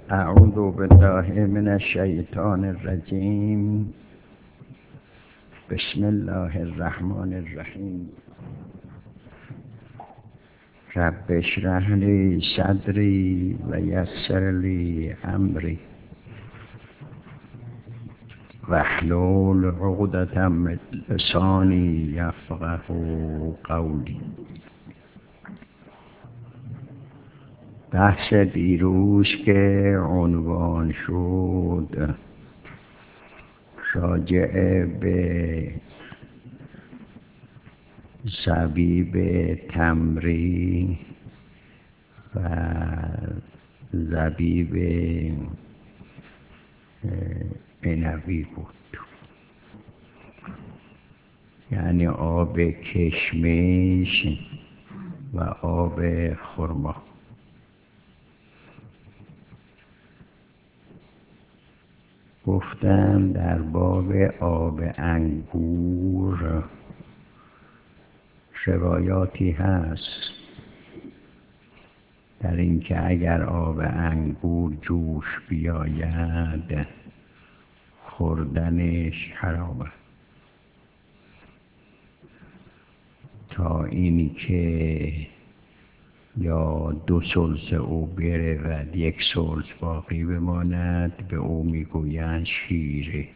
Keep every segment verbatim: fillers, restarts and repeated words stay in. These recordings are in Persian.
اعوذ بالله من الشیطان الرجیم. بسم الله الرحمن الرحیم. رب اشرح لی صدری و یسر لی امری واحلل عقدة من لسانی یفقهوا قولی. بحث دیروز که عنوان شد راجع به زبیب تمری و زبیب عنبی بود، یعنی آب کشمش و آب خرما. گفتم در باب آب انگور روایاتی هست در اینکه اگر آب انگور جوش بیاید خوردنش حرامه، تا اینکه یا دو ثلث او برود یک ثلث باقی بماند، به او میگویند شیره،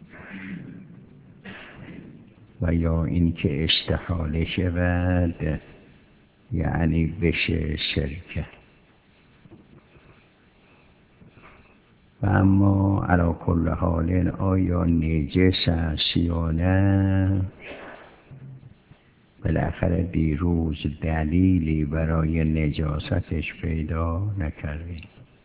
و یا اینکه استحاله شود یعنی بشه سرکه. و اما علی کل حال آیا نجس است یا نه، بالاخره دیروز دلیلی برای نجاستش پیدا نکردیم.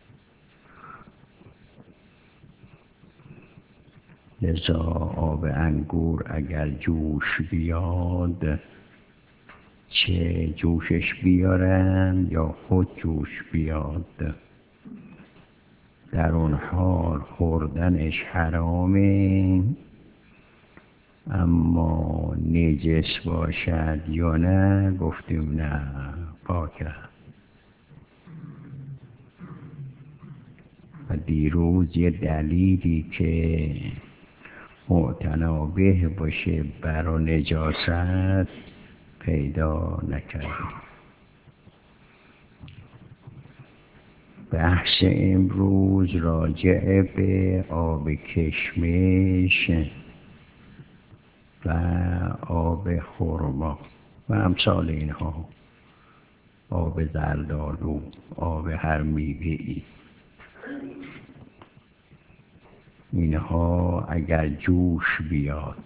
لذا آب انگور اگر جوش بیاد، چه جوشش بیارن یا خود جوش بیاد، در اون حال خوردنش حرامه. اما نجس باشد یا نه، گفتیم نه، پاکه. و دیروز یه دلیلی که معتنا به باشه برای نجاست پیدا نکردیم. بحث امروز راجع به آب کشمش و آب خرما و امثال اینها، آب زردآلو، آب هر میوه‌ای، اینها اگر جوش بیاد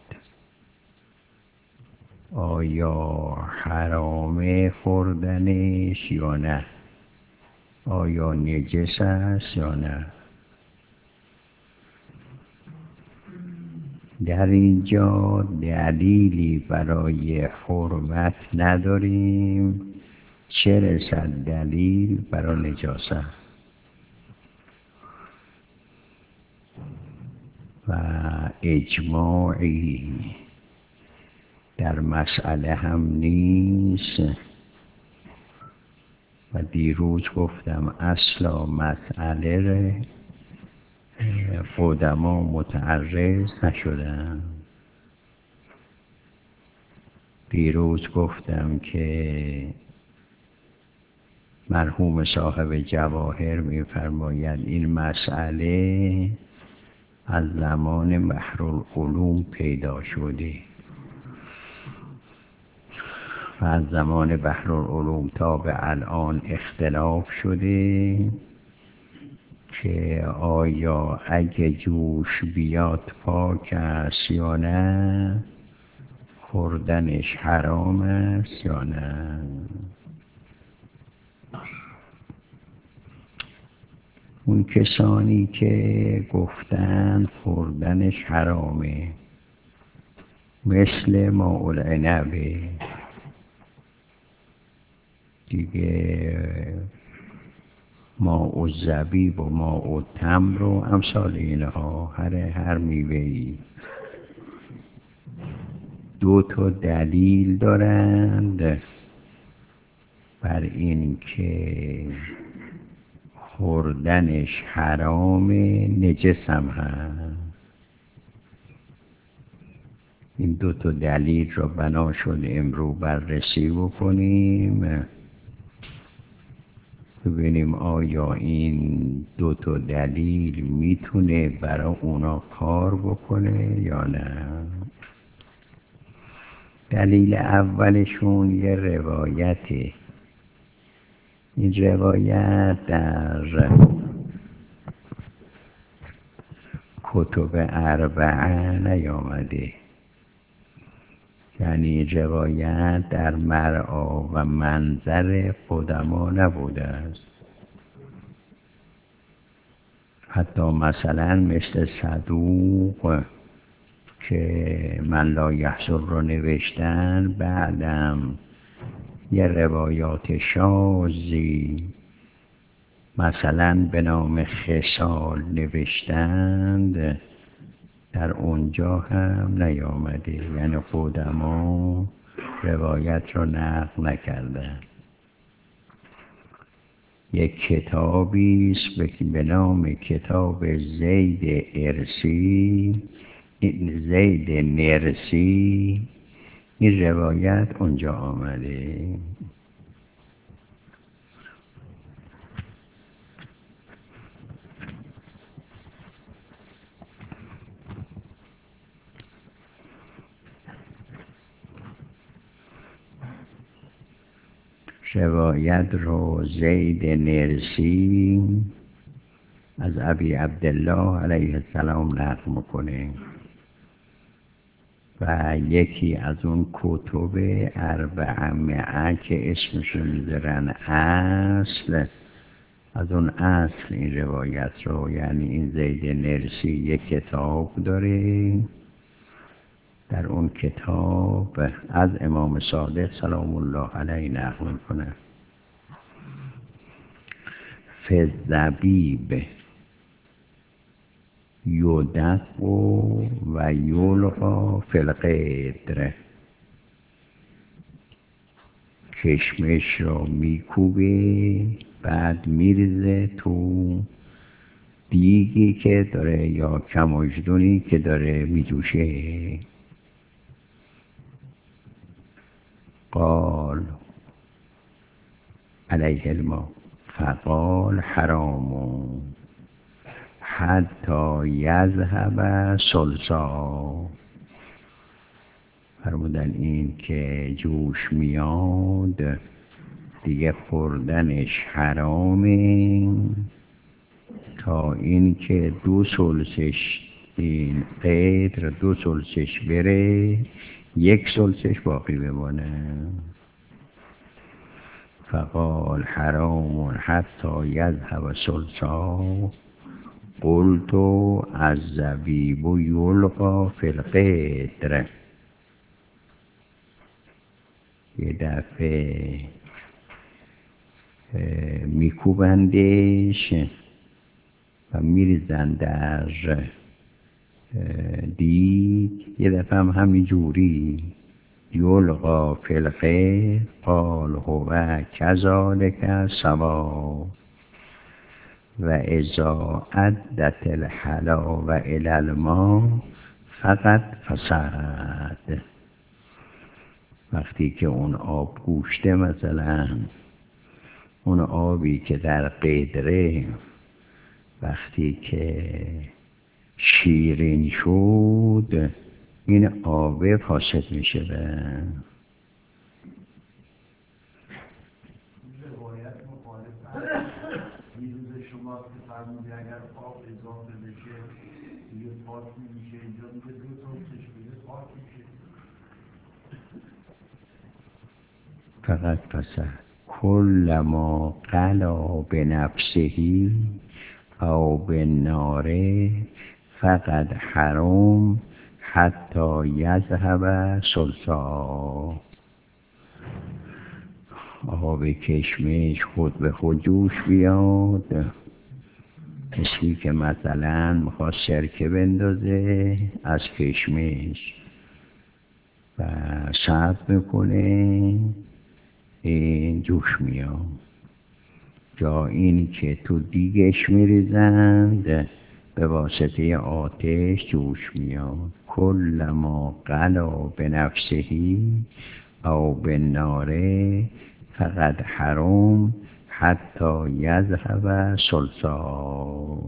آیا حرامه خوردنش یا نه، آیا نجس است یا نه. در اینجا دلیلی برای حرمت نداریم، چه رسد دلیل برای نجاست. و اجماعی در مسئله هم نیست. و دیروز گفتم اصلا مسئله قدما متعرض نشدن. دیروز گفتم که مرحوم صاحب جواهر می‌فرماید این مسئله از زمان بحرالعلوم پیدا شده و از زمان بحرالعلوم تا به الان اختلاف شده که آیا اگه جوش بیاد پاک است یا نه، خوردنش حرام است یا نه. اون کسانی که گفتن خوردنش حرامه، مثل ماء العنب دیگه، ماء الزبیب و ماء التمر و امثال اینها، هر هر میوه‌ای دو تا دلیل دارند بر این که خوردنش حرام، نجسم هست. این دو تا دلیل رو بنا شد امرو بررسی بکنیم، ببینیم آیا این دو تا دلیل میتونه برای اونا کار بکنه یا نه. دلیل اولشون یه روایته. این روایت در کتب اربعه نیامده، یعنی روایت در مرعا و منظر قدما نبوده است. حتی مثلا مثل صدوق که من لا یحصل رو نوشتن، بعدم یه روایات شاذی مثلا به نام خصال نوشتند، در اونجا هم نیامده، یعنی قدما روایت رو نقل نکردن. یک کتابی است به نام کتاب زید ارسی، زید نرسی، این روایت اونجا آمده. روایت رو زید نرسی از ابی عبدالله علیه السلام نقل میکنه و یکی از اون کتب اربعمائه که اسمشو میذارن اصل، از اون اصل این روایت رو، یعنی این زید نرسی یک کتاب داره، در اون کتاب از امام صادق سلام الله علیه نقل میکنه. فالزبیب یدق و یلقی فی القدر، کشمش رو میکوبه بعد میریزه تو دیگی که داره یا کماجدونی که داره میجوشه. قال علیه الماء فقال حرام حتی یذهب ثلثا، فرمودن این که جوش میاد دیگه خوردنش حرامه تا این که دو ثلثش، این قدر دو ثلثش بره، یک ثلثش باقی بمانه. فقال حرام حتی یذهب ثلثا قلت الزبیب یلقی فی القدر. یه دفعه میکوبندش و میریزن در دیگ، یه دفعه هم همین جوری یلقی فی القدر قال هو کذالک سوا و اذا عدت الحلاوه الی الماء فقط فسد. وقتی که اون آب گوشته، مثلا اون آبی که در قدره وقتی که شیرین شد، این آب فاسد میشه. اگر آب اضافه بشه دیگه پاک نمیشه، اینجا میگه دو تا چشمه پاک میشه. فقط فسد کل ما قلا بنفسه او بالنار فقط حرام حتی یذهب ثلثا. آب کشمش خود به خود جوش بیاد، کسی که مثلا میخواد سرکه بندازه از کشمش و صبر میکنه، این جوش میاد. جا این که تو دیگش میریزند به واسطه آتش جوش میاد. کل ما قلا به نفسهی او به ناره فقط حرام حتی یذهب سلسا.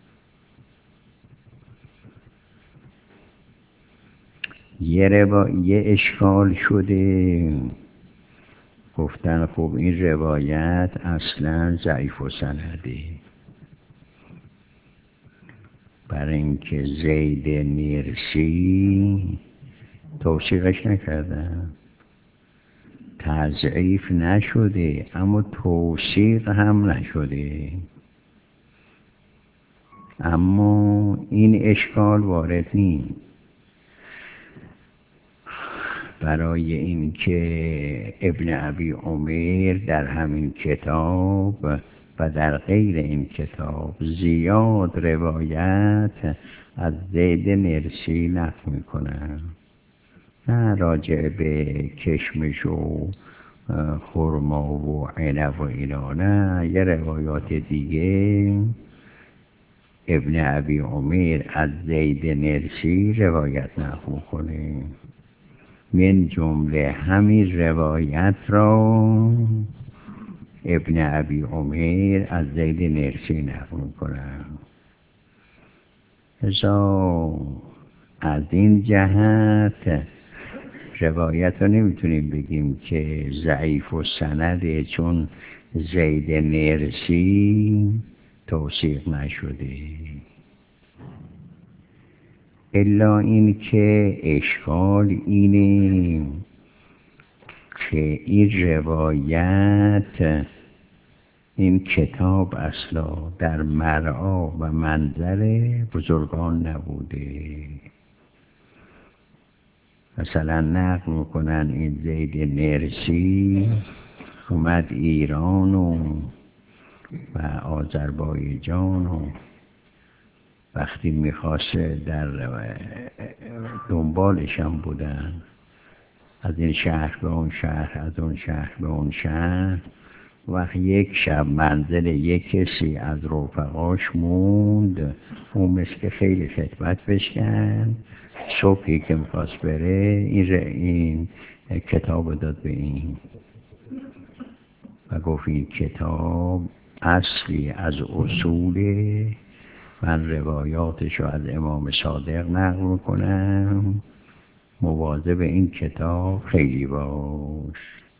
یه روا... یه اشکال شده، گفتن خب این روایت اصلا ضعیف و سنده، برای اینکه زید نیرسی توثیقش نکردن، تضعیف نشده اما توثیق هم نشده. اما این اشکال وارد نیست، برای اینکه ابن ابی عمر در همین کتاب و در غیر این کتاب زیاد روایت از زید نرسی نقل میکنن، نه راجع به کشمش و خرما و عنب و اینا، نه یه روایات دیگه ابن ابی عمر از زید نرسی روایت نقل میکنه. من جمله همین روایت را ابن ابی عمر از زید نرسی نقل میکنه. ازا از این جهت روایت رو نمیتونیم بگیم که ضعیف و سنده، چون زید نرسی توثیق نشده، الا این که اشکال اینه که این روایت، این کتاب اصلا در مرعا و منظر بزرگان نبوده. مثلا نقل میکنن این زید نرسی اومد ایران و و آذربایجان و وقتی میخواست در دنبالش هم بودن، از این شهر به اون شهر، از اون شهر به اون شهر، وقت یک شب منزل یک کسی از رفقاش موند، اون مثل که خیلی خدمت بشکن، صبحی که میخواست بره این, این کتاب داد به این و گفت این کتاب اصلی از اصول من، روایاتشو از امام صادق نقل میکنم، مواظب این کتاب خیلی باش.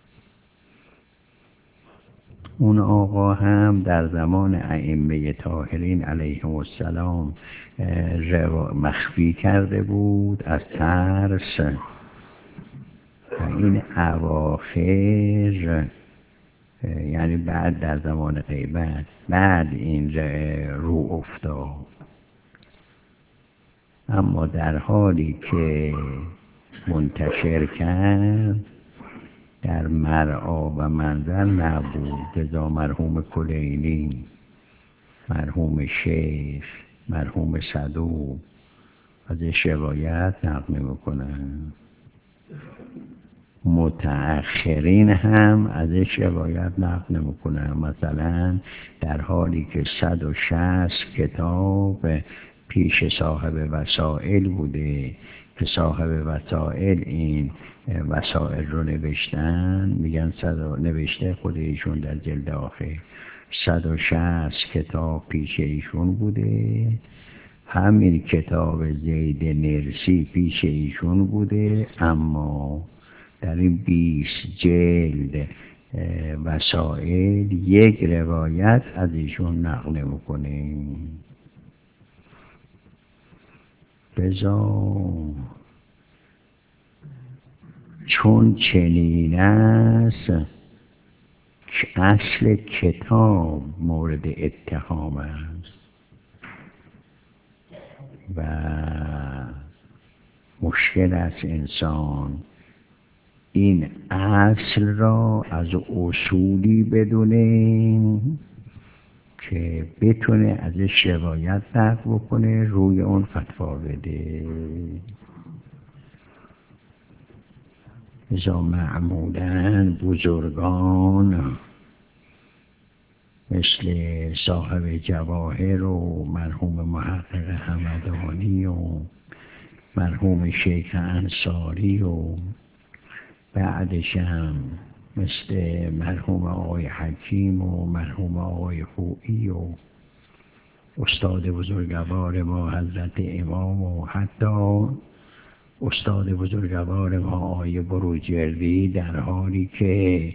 اون آقا هم در زمان ائمه طاهرین علیهم السلام مخفی کرده بود از ترس، و این اواخر یعنی بعد در زمان غیبت بعد این رو افتاد. اما در حالی که منتشر کرد در مرعا و منظر نبود. لذا مرحوم کلینی، مرحوم شیخ، مرحوم صدوق ازش روایت نقل میکنن، متأخرین هم ازش روایت نقل نمیکنن. مثلا در حالی که صد و شصت کتاب پیش صاحب وسائل بوده که صاحب وسائل این وسائل رو نوشتن، میگن صد نوشته خود ایشون در جلد آخر، صد و شصت کتاب پیش ایشون بوده، همین کتاب زید نرسی پیش ایشون بوده، اما در این بیست جلد وسائل یک روایت از ایشون نقل نمیکنه. بزا چون چنین است که اصل کتاب مورد اتهام است و مشکل است انسان این اصل را از اصولی بدونه که بتونه ازش روایت نقل بکنه، روی اون فتوا بده. ازا معمولاً بزرگان مثل صاحب جواهر و مرحوم محقق همدانی و مرحوم شیخ انصاری و بعدش هم مثل مرحوم آقای حکیم و مرحوم آقای خویی و استاد بزرگوار ما حضرت امام و حتی استاد بزرگوار ما آقای بروجردی، در حالی که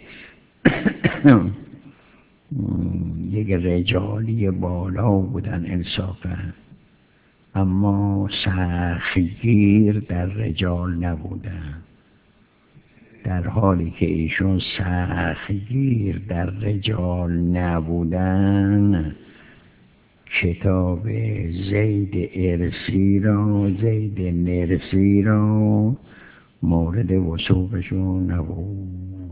یک رجالی بالا بودن انصافا، اما سختگیر در رجال نبودن. در حالی که ایشون سختگیر در رجال نبودن، کتاب زید ارسی را زید نرسی را مورد وثوقشون نبود.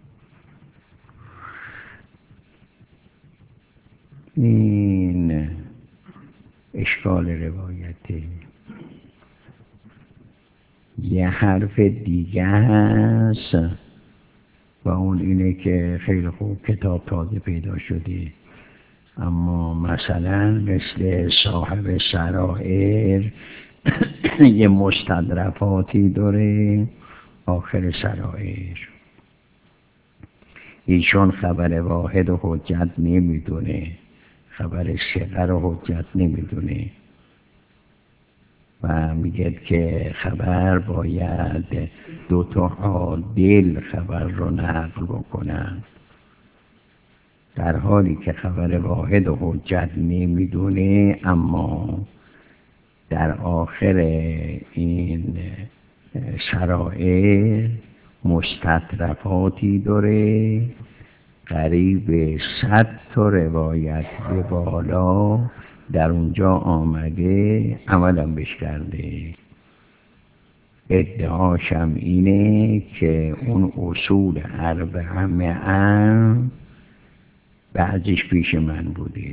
این اشکال روایته. یه حرف دیگه هست و اون اینه که خیلی خوب کتاب تازه پیدا شده، اما مثلا مثل صاحب سرائر یه مستدرفاتی داره آخر سرائر. ایشون خبر واحد و حجت نمیدونه، خبر ثقه رو حجت نمیدونه و میگه که خبر باید دو تا عادل خبر رو نقل بکنن، در حالی که خبر واحد و حجت نمیدونه. اما در آخر این شرائع مستطرفاتی داره قریب صد تا روایت به بالا در اونجا آمده، عملم بش کرده. ادعاشم اینه که اون اصول اربعمائه بعضیش پیش من بوده.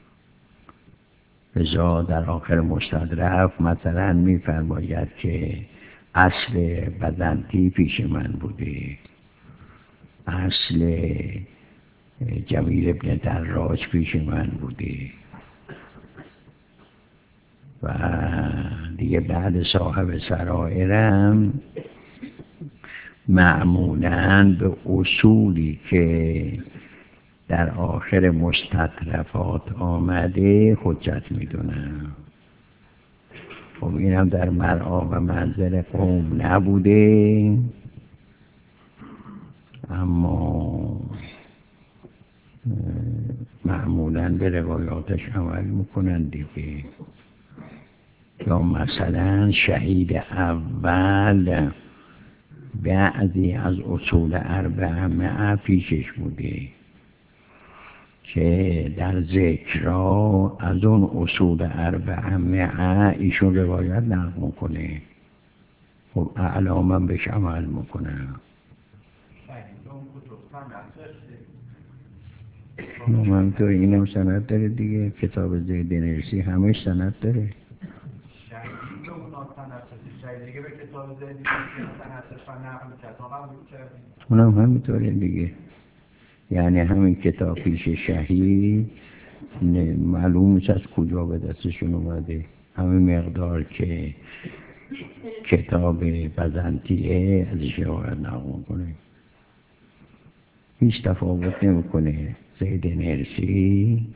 لذا در آخر مستدرف مثلا میفرماید که اصل بزنطی پیش من بوده، اصل جمیل ابن دراج پیش من بوده و دیگه بعد صاحب سرائرم معمولاً به اصولی که در آخر مستطرفات آمده حجت میدونم. خب اینم در مرعا و منزل قوم نبوده، اما معمولاً به روایاتش عمل میکنن دیگه. یا مثلا شهید اول بعضی از اصول اربعمائه پیشش بوده که در ذکرها از اون اصول اربعمائه ایشون روایت نقل میکنه. خب اعلامم بهش عمل میکنه. همینطور اینم سند داره دیگه. کتاب زید نرسی همش سند داره. اونم همینطوره دیگه. یعنی همین کتاب پیش شهید معلوم میشه از کجا به دستشون اومده. همین مقدار که کتاب بزنطیه ازش روایت نقل کنه، هیچ تفاوت نمیکنه زید نرسی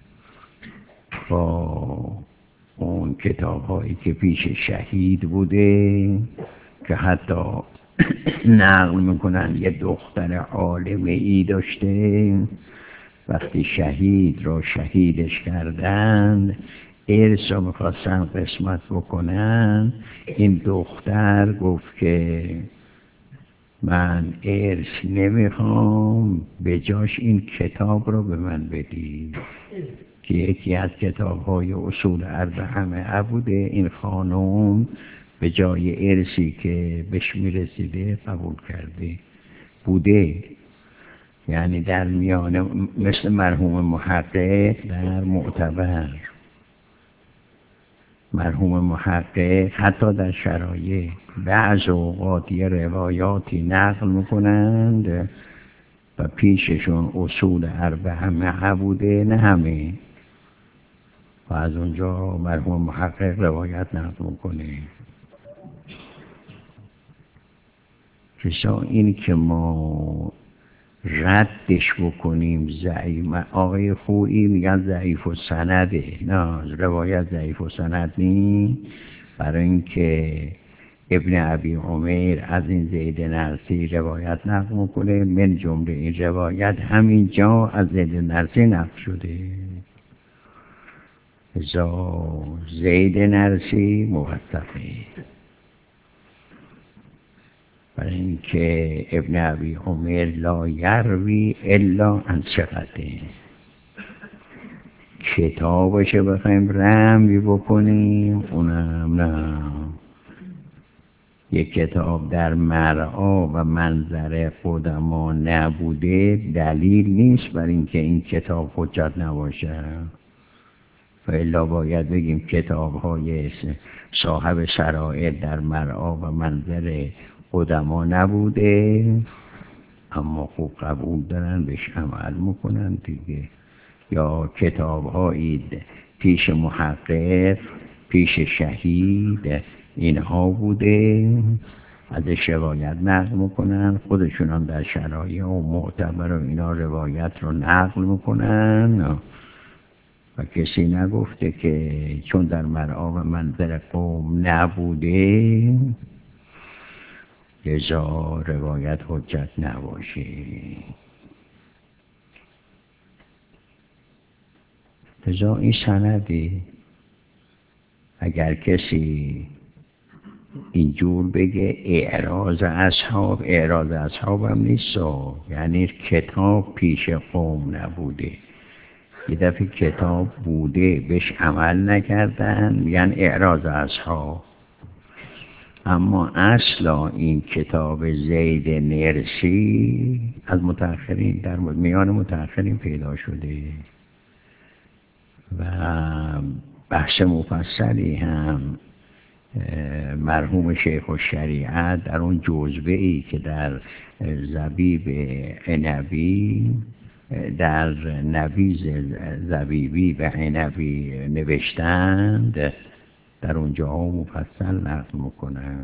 با اون کتاب هایی که پیش شهید بوده که حتی نقل میکنن یه دختر عالمه ای داشته، وقتی شهید رو شهیدش کردن ارث رو میخواستن قسمت بکنن، این دختر گفت که من ارث نمیخوام، به جاش این کتاب رو به من بدید که یکی از کتاب های اصول اربعمائه بوده. این خانم به جای ارثی که بهش میرسیده قبول کرده بوده. یعنی در میانه مثل مرحوم محقق در معتبر، مرحوم محقق حتی در شرایع بعض اوقات یه روایاتی نقل میکنند، و پیششون اصول اربعه بوده، نه همه. و از اونجا مرحوم محقق روایت نقل میکنه. کسا این که ما ردش بکنیم ضعیف، آقای خویی میگن ضعیف و سنده، نه روایت ضعیف و سند نی، برای اینکه ابن ابی عمیر از این زید نرسی روایت نقل میکنه، من جمله این روایت همین جا از زید نرسی نقل شده. زید نرسی موثقه، برای اینکه ابن ابی عمر لا یروی الا عن ثقته. کتابش بخوایم رمی بکنیم اونم نه. یک کتاب در مرعا و منظر قدما نبوده دلیل نیست بر اینکه این کتاب حجت نباشه. و الا باید بگیم کتاب های صاحب شرائع در مرعا و منظر قدما نبوده، اما خوب قبول دارن بهش عمل میکنن دیگه. یا کتاب هایی پیش محقق، پیش شهید اینها بوده، ازش روایت نقل میکنن، خودشون هم در شرایع و معتبر و اینا روایت رو نقل میکنن و کسی نگفته که چون در مرعا و منظر قوم نبوده لذا روایت حجت نباشه. لذا این سندی اگر کسی اینجور بگه اعراض اصحاب، اعراض اصحاب هم نیست، یعنی کتاب پیش قوم نبوده، یه دفعه کتاب بوده بهش عمل نکردن میگن اعراض اصحاب. اما اصلا این کتاب زید نرسی از متأخرین، در میان متأخرین پیدا شده و بحث مفصلی هم مرحوم شیخ الشریعت در اون جزوه ای که در زبیب عنبی، در نبیذ زبیبی و عنبی نوشتند، در اونجا مفصل نقل میکنن.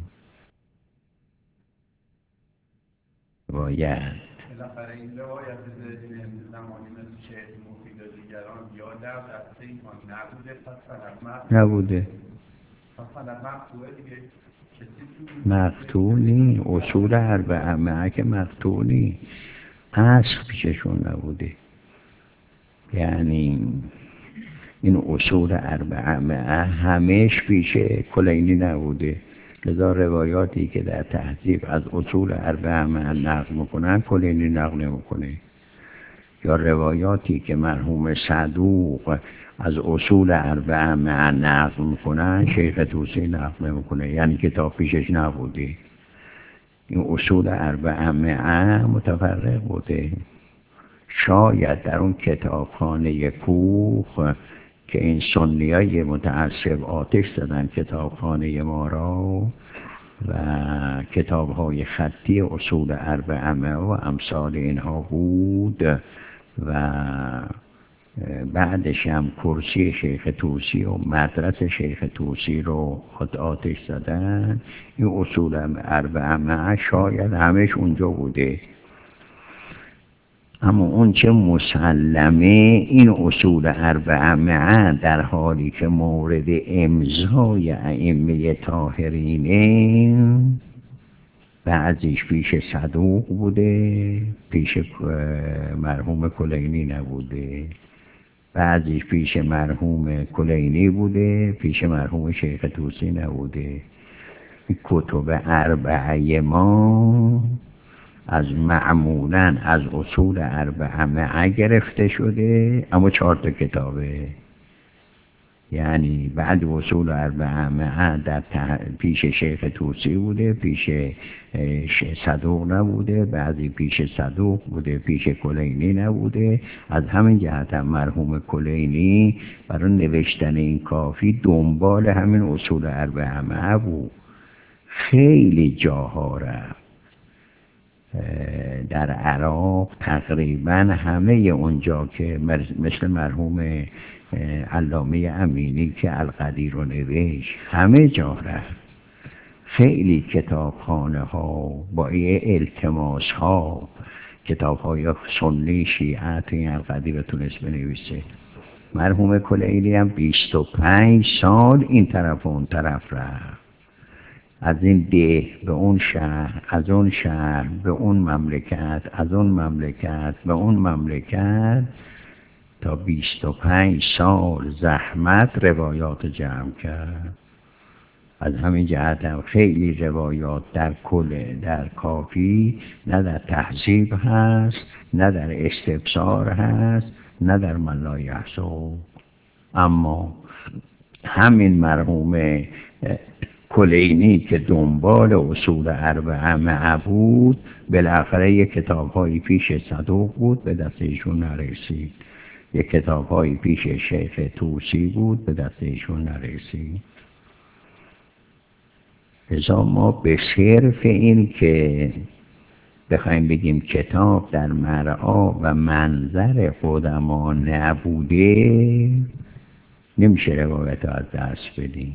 باید بالاخره این روایت زمانی مثل شیخ مفید و دیگران یا در دسته ایمان نبوده، پس فقط نبوده، پس فقط مقتوعه دیگه مقتونی اصول اربعه معه که مقتونی اصل پیششون نبوده. یعنی این اصول اربعه معه همش پیش کلینی نبوده، لذا روایاتی که در تهذیب از اصول اربعه معه نقل میکنن کلینی نقل نمیکنه، یا روایاتی که مرحوم صدوق از اصول اربعه معه نقل میکنن شیخ طوسی نقل نمیکنه، یعنی کتاب پیشش نبوده. این اصول اربعه معه متفرق بوده. شاید در اون کتابخانه کوخ که این سنیای متعصب آتش زدن کتابخانه ما را و کتاب‌های خطی اصول اربعه و امثال اینها بود و بعدش هم کرسی شیخ طوسی و مدرسه شیخ طوسی رو خود آتش زدن. این اصول اربعه شاید همش اونجا بوده، اما اون چه مسلمه این اصول اربعه در حالی که مورد امضای ائمه طاهرینه، بعضیش پیش صدوق بوده پیش مرحوم کلینی نبوده، بعضیش پیش مرحوم کلینی بوده پیش مرحوم شیخ طوسی نبوده. کتب اربعه ما از معمولاً از اصول اربعه گرفته شده، اما چهار تا کتابه، یعنی بعد اصول اربعه در پیش شیخ طوسی بوده، پیش صدوق نبوده، بعضی پیش صدوق بوده پیش کلینی نبوده. از همین جهت هم مرحوم کلینی برای نوشتن این کافی دنبال همین اصول اربعه بود، خیلی جاها رفت در عراق تقریبا همه اونجا که مثل مرحوم علامه امینی که القدیر رو نوشت همه جا رفت. خیلی کتابخانه ها با التماس ها، کتاب های سنی شیعه توی القدیر رو تونست بنویسه. مرحوم کلینی هم بیست و پنج سال این طرف و اون طرف رفت، از این ده به اون شهر، از اون شهر به اون مملکت، از اون مملکت به اون مملکت، تا بیست و پنج سال زحمت روایات جمع کرد. از همین جهت هم خیلی روایات در کل در کافی نه در تهذیب هست، نه در استبصار هست، نه در من لا یحصی. اما همین مرحوم کلینی که دنبال اصول اربعه معبود، بالاخره یک کتاب‌هایی پیش صدوق بود به دست ایشون نرسید، یک کتاب‌هایی پیش شیخ طوسی بود به دست ایشون نرسید. لذا ما به صرف این که بخوایم بگیم کتاب در مرعا و منظر قدما نبوده، نمیشه روایت از دست بدیم.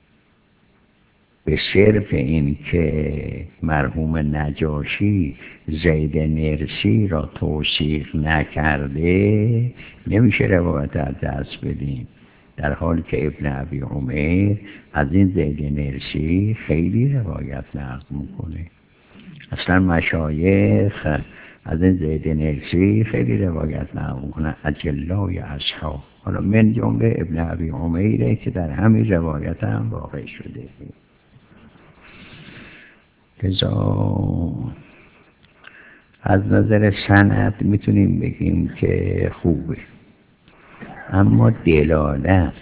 به صرف این که مرحوم نجاشی زید نرسی را توثیق نکرده نمیشه روایت از دست بدیم، در حالی که ابن ابی عمر از این زید نرسی خیلی روایت نقل میکنه. اصلا مشایخ از این زید نرسی خیلی روایت نقل میکنه، اجلای اصحاب، حالا من جمله ابن ابی عمره که در همین روایت هم واقع شده. لذا از نظر سند میتونیم بگیم که خوبه، اما دلالت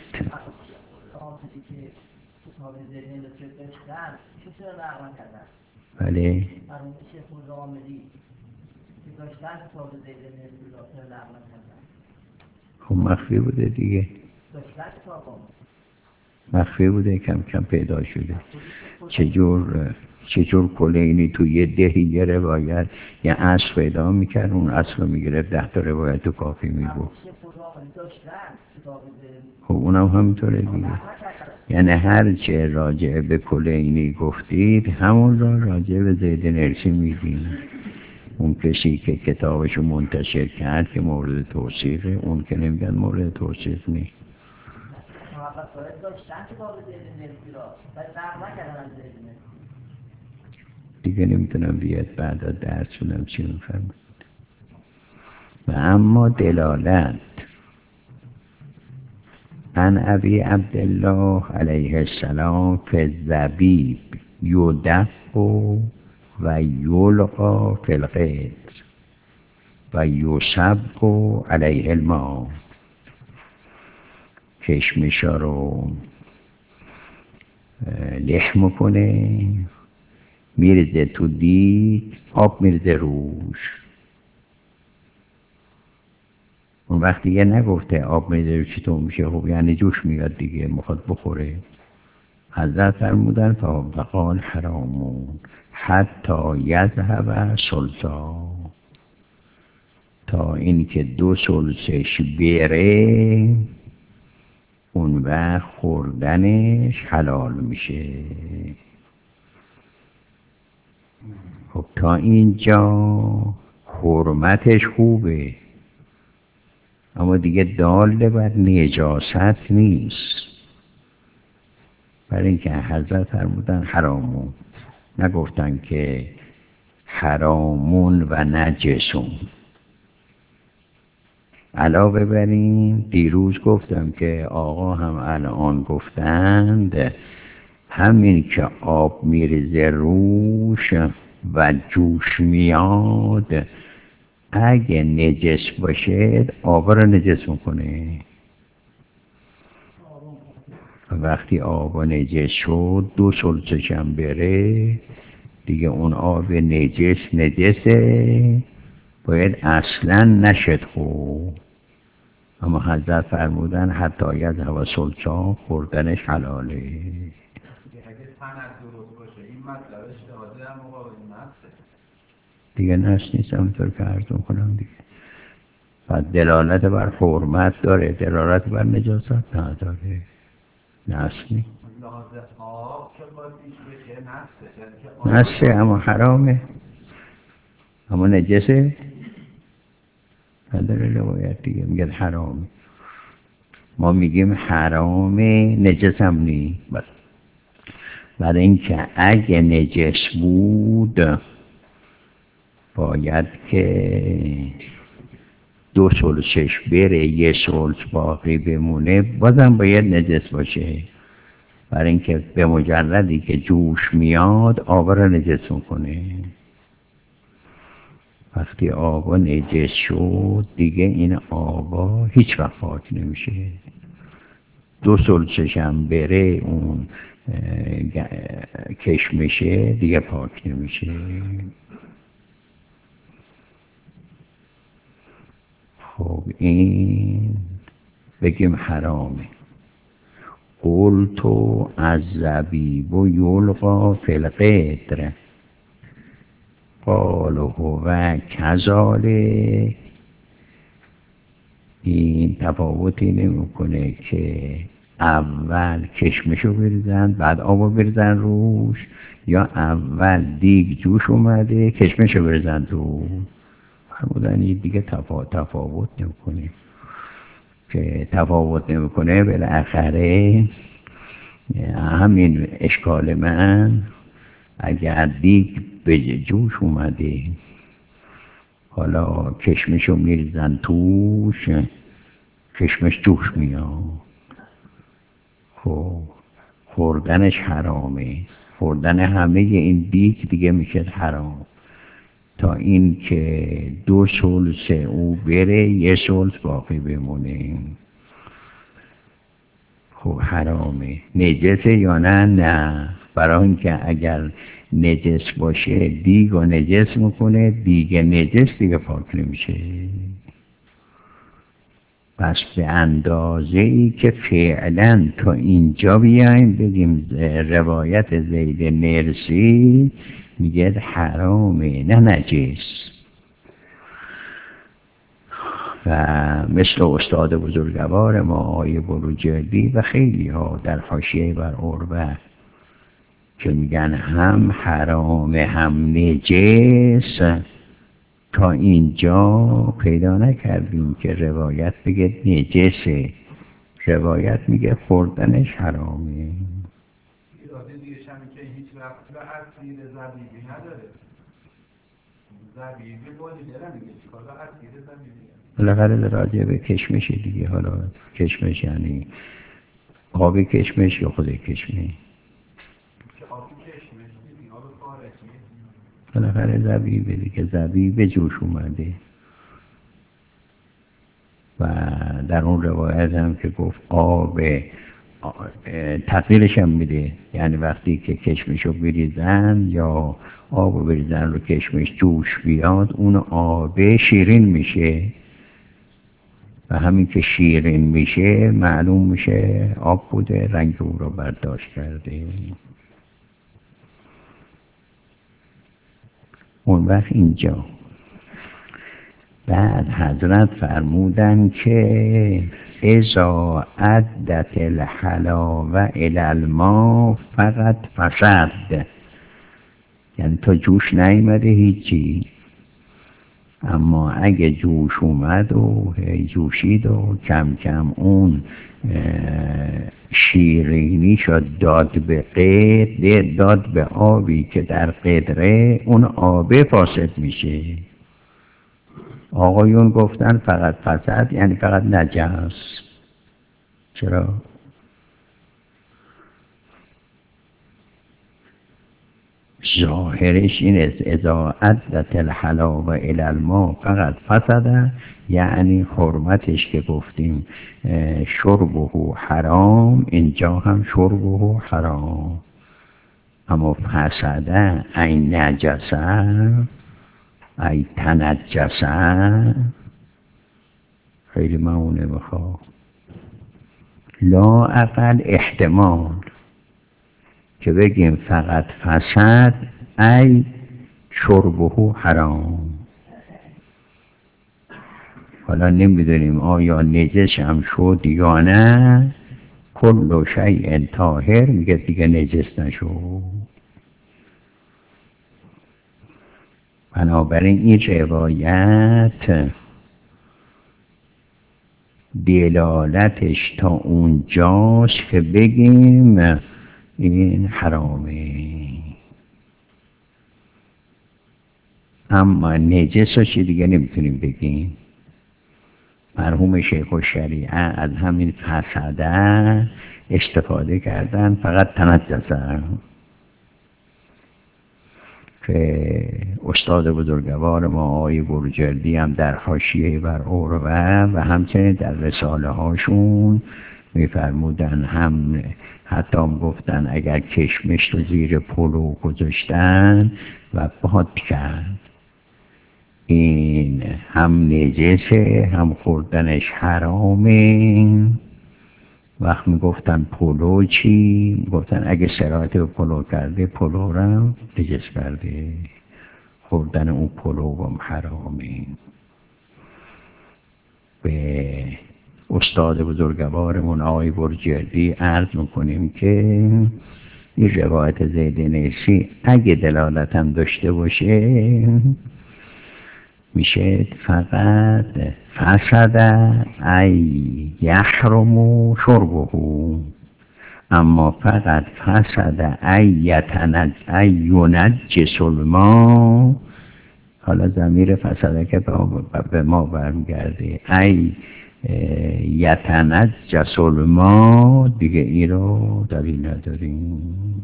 بله خب مخفی بوده دیگه، مخفی بوده، کم کم پیدا شده. چجور چجور کلینی تو یه دهی یه روایت یه اصل پیدا میکرد، اون اصل رو میگرفت ده تا روایت تو کافی میگفت. خب اونم همینطوره دیگه، یعنی هر چه راجع به کلینی گفتید همون را راجع به زید نرسی میگین. اون کسی که کتابشو منتشر کرد که مورد توصیفه، اون که نمیگن مورد توصیف نیست. دیگه نمیتونم بیاد بعدا درس شدم چی میفهمم. و اما دلالت عن ابی عبدالله علیه السلام فی الزبیب یدق و یلقا فی القدر و یصب علیه الماء. کشمشا رو له میکنه، میرزه تو دیگ، آب میرزه روش. اون وقت دیگه نگفته آب میرزه روش چطور میشه، خب یعنی جوش میاد دیگه، میخواد بخوره. حضرت فرمودن فقال حرامون حتی یذهب ثلثا، تا این که دو ثلثش بره اون وقت خوردنش حلال میشه. خب تا اینجا حرمتش خوبه، اما دیگه دال بر نجاست نیست، برای اینکه حضرت فرمودن حرامون، نگفتن که حرامون و نجسون. علاوه بر این دیروز گفتم که آقا هم الان گفتند همین که آب میریزه روش و جوش میاد، اگه نجس باشه آب رو نجس میکنه. وقتی آب نجس شد دو ثلثش هم بره دیگه، اون آب نجس نجسه، باید اصلا نشد خوب. اما حضرت فرمودن حتی یذهب ثلثا، خوردنش حلاله. اگه تن از درست باشه این مطلب اشتهاده هم مقابل نفسه. دیگه نس نیست، همونطور که عرض کنم دیگه. و دلالت بر حرمت داره، دلالت بر نجاست نداره. نس نیست، نسه اما حرامه، اما نجسه نداره. روایت دیگه میگه حرامه، ما میگیم حرامه، نجس هم نی. برای اینکه اگه نجس بود باید که دو ثلثش بره یه ثلث باقی بمونه، بازم باید نجس باشه. برای اینکه به مجردی که جوش میاد آبا را نجس میکنه. وقتی آبا نجس شد دیگه این آبا هیچ وقت پاک نمیشه. دو ثلثش هم بره اون کشمشه دیگه پاک نمیشه. خب این بگیم حرامه. قلتو از زبیب و یلقا فی القدر قال هو کذالک. این تفاوتی نمیکنه که اول کشمشو بریزن بعد آبو بریزن روش، یا اول دیگ جوش اومده کشمشو بریزن تو. فرمودن این دیگه تفاوت تفاوت نمیکنه. که تفاوت نمیکنه بالاخره همین اشکال من، اگر دیگ به جوش اومده حالا کشمشو میریزن توش، کشمش جوش میاد، خب خوردنش حرامه. خوردن همه این دیگ دیگه میشه حرام، تا این که دو ثلث او بره یه ثلث باقی بمونه. خب حرامه. نجسه یا نه؟ نه. برای اینکه اگر نجس باشه دیگ و نجس میکنه، دیگ نجس دیگه پاک نمیشه. پس به اندازه ای که فعلا تا اینجا بیایم بگیم روایت زید مرسی میگه حرامه نه نجس. و مثل استاد بزرگوار ما آقای بروجردی و خیلی ها در حاشیه بر عروه که میگن هم حرامه هم نجس، تا اینجا پیدا نکردیم که روایت بگه نجسه. روایت میگه خوردنش حرامه. ایراده دیگه شمی که هیچ وقت و اصیل زبیبی نداره. زبیبی بودی داره میگه چیکار با اصیل زبیبی؟ بالاخره راجع به کشمش دیگه. حالا کشمش یعنی آب کشمش یا خود کشمش؟ بالاخره زبیبه دیگه، زبیب جوش اومده. و در اون روایت هم که گفت آب تغییرش هم میده، یعنی وقتی که کشمشو بریزن یا آب بریزن رو کشمش جوش بیاد اون آب شیرین میشه، و همین که شیرین میشه معلوم میشه آب بوده، رنگ او رو برداشت کرده. اون وقت اینجا بعد حضرت فرمودن که اذا عدت الحلاوه الی الماء فقط فسد، یعنی تا جوش نیامده هیچی، اما اگه جوش اومد و جوشید و کم کم اون شیرینی شد داد به قدر، داد به آبی که در قدره، اون آبه فاسد میشه. آقایون گفتن فقط فسد یعنی فقط نجس. چرا؟ ظاهرش این است اذا عدت الحلاوه الی الماء فقط فسد، یعنی حرمتش که گفتیم شربه حرام، اینجا هم شربه حرام. اما فسده این نجسه ای تنجسه خیلی معونه بخواه. لا اقل احتمال که بگیم فقط فسد ای شربه حرام. حالا نمیدونیم آیا نجس هم شد یا نه. کل شیء طاهر میگه دیگه نجس نشد. بنابراین این روایت دلالتش تا اونجاست که بگیم این حرامه، اما نجس رو چی دیگه نمیتونیم بگیم. مرحوم شیخ الشریعه از همین فسده استفاده کردن، فقط تنجسه، که استاد بزرگوار ما آقای برجردی هم در حاشیه بر عروه و همچنین در رساله هاشون میفرمودن، هم حتی هم گفتن اگر کشمش رو زیر پلو گذاشتن و باد کرد این هم نجسه هم خوردنش حرامه. وقت میگفتن پلو چی؟ میگفتن اگه سرایت به پلو کرده پلو رو نجس کرده، خوردن اون پلو هم حرامه. به استاد بزرگوارمون آقای برجردی عرض میکنیم که این روایت زید نیسی اگه دلالت هم داشته باشه میشه فقط فسد ای یحرم شربه، اما فقط فسد ای یتنج ای ینجس الماء. حالا ضمیر فسده که به ما برمیگرده ای یتنجس الماء دیگه این رو داری نداریم.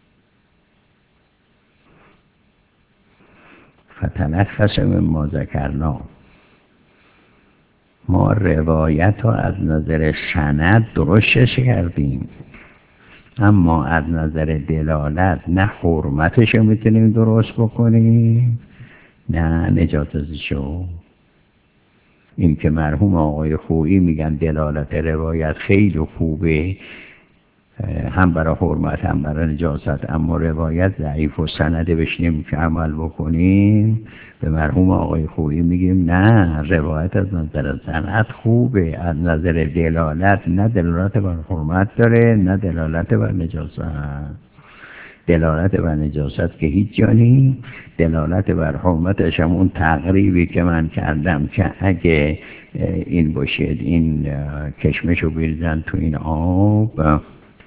فتنفس مما ذکرنا، ما روایت رو از نظر سند درستش کردیم، اما از نظر دلالت نه حرمتش رو میتونیم درست بکنیم نه نجاتشو. این که مرحوم آقای خویی میگن دلالت روایت خیلی خوبه، هم برای حرمت هم برای نجاست، اما روایت ضعیف و سنده بهش نمیشه عمل بکنیم. به مرحوم آقای خویی میگیم نه، روایت از نظر سند خوبه، از نظر دلالت نه دلالت بر حرمت داره نه دلالت بر نجاست. دلالت بر نجاست که هیچ جانی، دلالت بر حرمتش هم اون تقریبی که من کردم که اگه این باشید این کشمشو بریزن تو این آب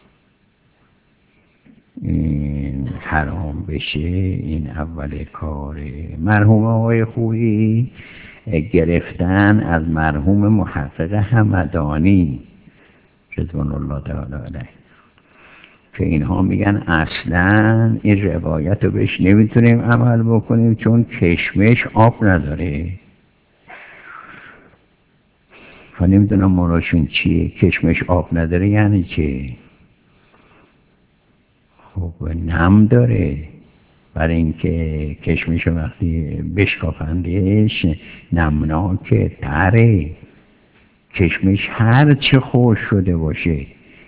این حرام بشه، این اول کاره. مرحوم آقای خویی گرفتن از مرحوم محقق همدانی رضوان الله تعالی علیه که اینها میگن اصلا این روایت رو بهش نمیتونیم عمل بکنیم چون کشمش آب نداره. و نمیدونم مراشون چیه، کشمش آب نداره یعنی چه؟ خب نم داره، برای اینکه کشمش وقتی بشکافندش نمناکه تره. کشمش هر چه خوش شده باشه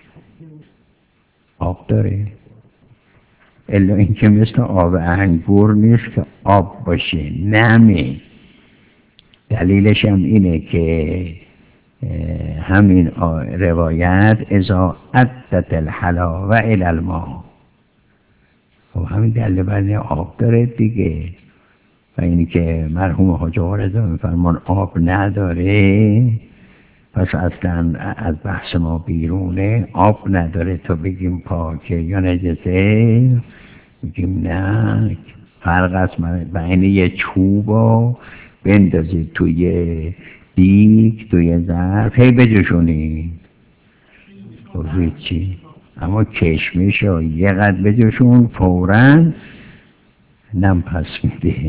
آب داره، الا اینکه مثل آب انگور نیست که آب باشه، نمه. دلیلش هم اینه که همین روایت اذا عدت الحلاوه الی الماء، خب همین دلیل برای آب داره دیگه. و اینی که مرحوم حاج آقا رضا میفرمان آب نداره، پس اصلا از بحث ما بیرونه. آب نداره تا بگیم پاکه یا نجسه، بگیم نه. فرق است بین یه چوب رو بندازید توی دیگ توی ظرف هی بجوشونید خب چی؟ اما کشمش رو یه قدر بجوشون فوراً نم پس میده،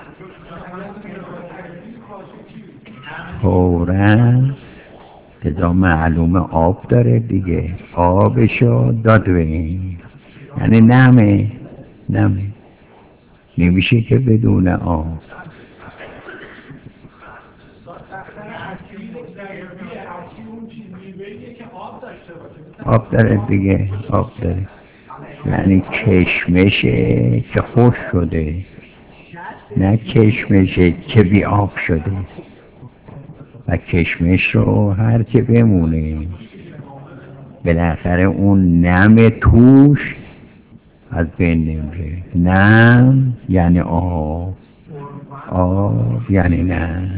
فوراً تدا معلومه آب داره دیگه، آبشو داد به این، یعنی نمه نمه نمیشه که بدون آب. آب داره دیگه، آب داره، یعنی کشمشه که خوش شده نه کشمشه که بی آب شده و کشمش رو هر که بمونه بالاخره اون نم توش از بین نمیره. نم یعنی آب، آب یعنی نم.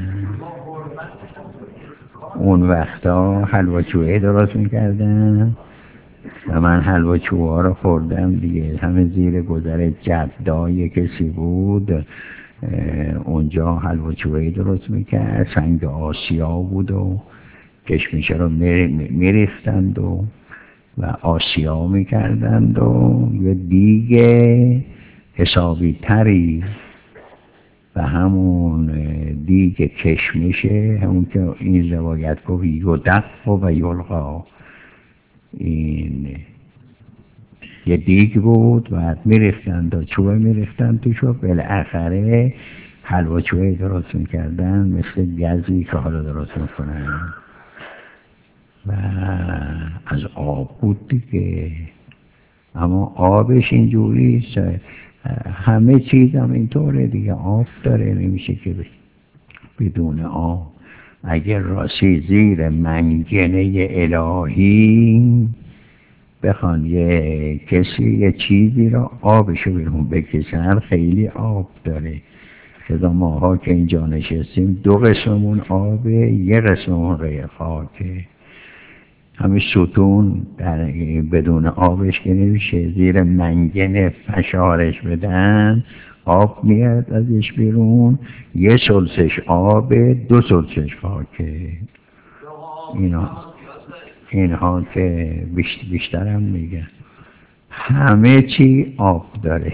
اون وقتا حلواچویی درست میکردن و من حلواچوها رو خوردم دیگه. همه زیر گذر جدای کسی بود اونجا حلواچویی درست میکرد، سنگ آسیا بود و کشمشه رو میریختند و و آسیا میکردند و یه دیگ حسابی تری و همون دیگ کشمشه، همون که این روایت گفت یدق و یلقا، این یه دیگ بود و میریختند و چوبه میریختند توش و بالاخره حلواچویی درست میکردن مثل گزی که حالا درست میکنن و از آب بود دیگه. اما آبش اینجوری همه چیز هم اینطوره دیگه، آب داره، نمیشه که بدون آب. اگر راستی زیر منگنه الهی بخوان یه کسی یه چیزی را آبشو بیرون بکشن خیلی آب داره. خدا ماها که اینجا نشستیم دو قسممون آبه، یه قسممون ریه خاکه. همه ستون در بدون آبش که نمیشه، زیر منگنه فشارش بدن آب میاد ازش بیرون، یه سلسش آبه دو سلسش خاکه. اینا اینها که بیشتر هم میگن همه چی آب داره،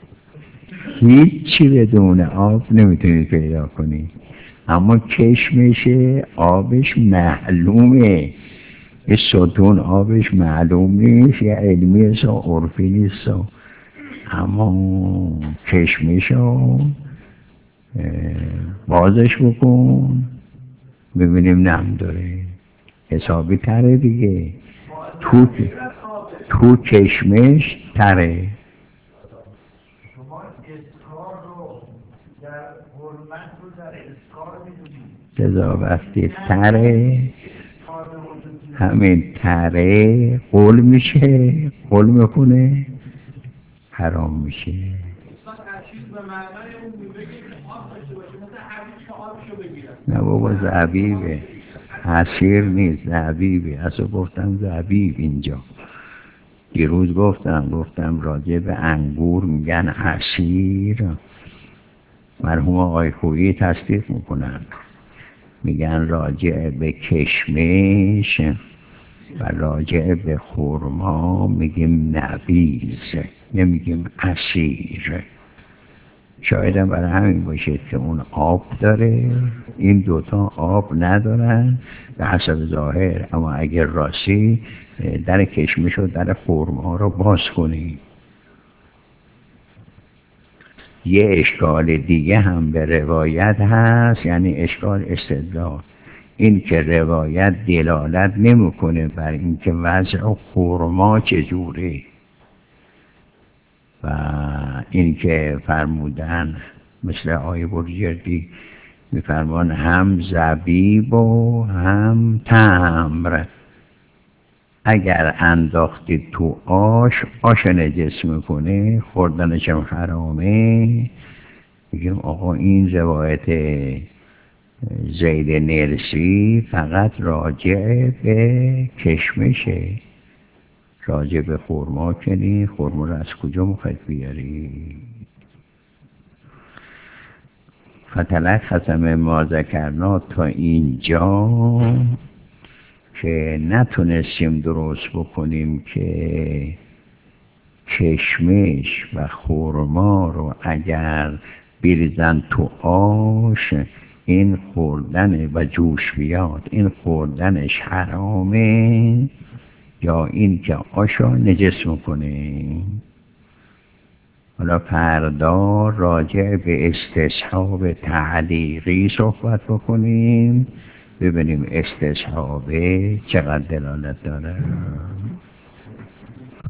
هیچی بدون آب نمیتونید پیدا کنی. اما کشمشه آبش معلومه، یه ستون آبش معلوم نیست، یه علمی است و عرفی نیست. اما کشمش رو بازش بکن ببینیم نم داره، حسابی تره دیگه. تو تو کشمش تره. شما اسکار رو در حرمت رو در اسکار میدونید، جزا وقتی تره همین تره قول میشه، قول میکنه حرام میشه. نه بابا زبیبه، حسیر نیست، زبیبه. اصلا گفتم زبیب اینجا. دیروز گفتم گفتم راجع به انگور میگن حسیر. مرحوم آقای خویی تصدیق میکنن، میگن راجع به کشمش و راجع به خرما میگیم نبیز، نمیگیم عصیر. شاید هم برای همین باشه که اون آب داره، این دوتا آب ندارن به حسب ظاهر. اما اگر راستی در کشمش و در خرما رو باز کنی. یه اشکال دیگه هم به روایت هست، یعنی اشکال استدلال، این که روایت دلالت نمیکنه بر اینکه وضع خرما چجوره و این که فرمودن مثل آیه برجردی میفرمان هم زبیب و هم تمر اگر انداختید تو آش، آش نجس میکنه، خوردنش هم حرامه. میگیم آقا این روایت زید نرسی فقط راجع به کشمشه، راجع به خرما کنی. خرما رو از کجا مخواهد بیاری؟ فتلق ختم ما ذکرنا تا اینجا که نتونستیم درست بکنیم که کشمش و خرما رو اگر بریزن تو آش این خوردن و جوش بیاد، این خوردنش حرامه یا این که آشو نجس میکنه. حالا فردا راجع به استصحاب تعلیقی صحبت بکنیم، ببینیم استصحابه چقدر دلالت داره.